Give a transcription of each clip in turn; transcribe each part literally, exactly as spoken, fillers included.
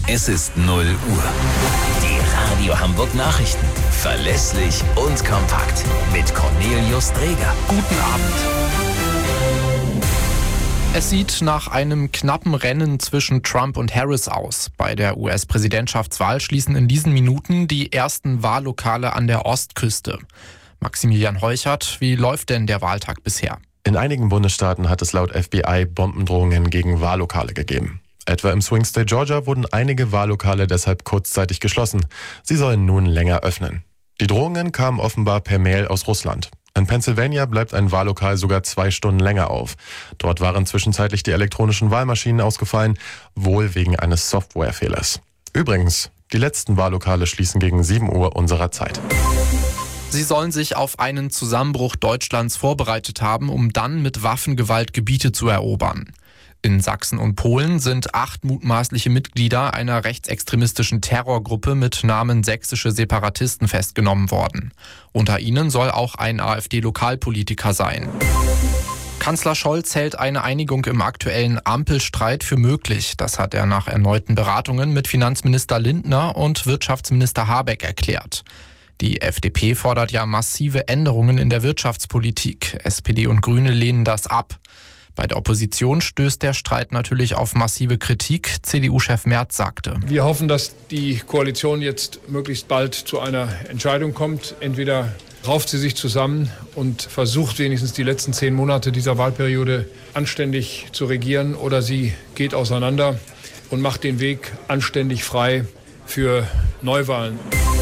Es ist null Uhr. Die Radio Hamburg Nachrichten. Verlässlich und kompakt. Mit Cornelius Dreger. Guten Abend. Es sieht nach einem knappen Rennen zwischen Trump und Harris aus. Bei der U S-Präsidentschaftswahl schließen in diesen Minuten die ersten Wahllokale an der Ostküste. Maximilian Heuchert, wie läuft denn der Wahltag bisher? In einigen Bundesstaaten hat es laut F B I Bombendrohungen gegen Wahllokale gegeben. Etwa im Swing State Georgia wurden einige Wahllokale deshalb kurzzeitig geschlossen. Sie sollen nun länger öffnen. Die Drohungen kamen offenbar per Mail aus Russland. In Pennsylvania bleibt ein Wahllokal sogar zwei Stunden länger auf. Dort waren zwischenzeitlich die elektronischen Wahlmaschinen ausgefallen, wohl wegen eines Softwarefehlers. Übrigens, die letzten Wahllokale schließen gegen sieben Uhr unserer Zeit. Sie sollen sich auf einen Zusammenbruch Deutschlands vorbereitet haben, um dann mit Waffengewalt Gebiete zu erobern. In Sachsen und Polen sind acht mutmaßliche Mitglieder einer rechtsextremistischen Terrorgruppe mit Namen Sächsische Separatisten festgenommen worden. Unter ihnen soll auch ein AfD-Lokalpolitiker sein. Kanzler Scholz hält eine Einigung im aktuellen Ampelstreit für möglich. Das hat er nach erneuten Beratungen mit Finanzminister Lindner und Wirtschaftsminister Habeck erklärt. Die F D P fordert ja massive Änderungen in der Wirtschaftspolitik. S P D und Grüne lehnen das ab. Bei der Opposition stößt der Streit natürlich auf massive Kritik. C D U-Chef Merz sagte: Wir hoffen, dass die Koalition jetzt möglichst bald zu einer Entscheidung kommt. Entweder rauft sie sich zusammen und versucht wenigstens die letzten zehn Monate dieser Wahlperiode anständig zu regieren, oder sie geht auseinander und macht den Weg anständig frei für Neuwahlen.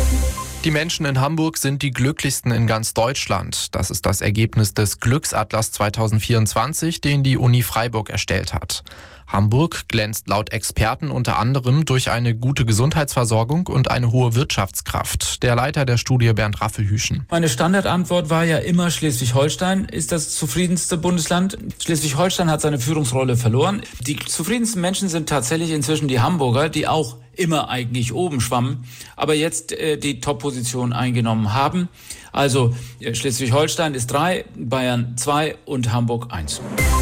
Die Menschen in Hamburg sind die glücklichsten in ganz Deutschland. Das ist das Ergebnis des Glücksatlas zwanzig vierundzwanzig, den die Uni Freiburg erstellt hat. Hamburg glänzt laut Experten unter anderem durch eine gute Gesundheitsversorgung und eine hohe Wirtschaftskraft. Der Leiter der Studie, Bernd Raffelhüschen: Meine Standardantwort war ja immer, Schleswig-Holstein ist das zufriedenste Bundesland. Schleswig-Holstein hat seine Führungsrolle verloren. Die zufriedensten Menschen sind tatsächlich inzwischen die Hamburger, die auch immer eigentlich oben schwammen, aber jetzt äh, die Top-Position eingenommen haben. Also äh, Schleswig-Holstein ist drei, Bayern zwei und Hamburg eins.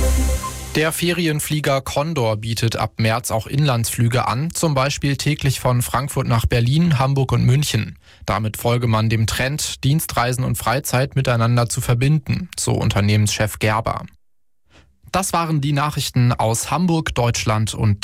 Der Ferienflieger Condor bietet ab März auch Inlandsflüge an, zum Beispiel täglich von Frankfurt nach Berlin, Hamburg und München. Damit folge man dem Trend, Dienstreisen und Freizeit miteinander zu verbinden, so Unternehmenschef Gerber. Das waren die Nachrichten aus Hamburg, Deutschland und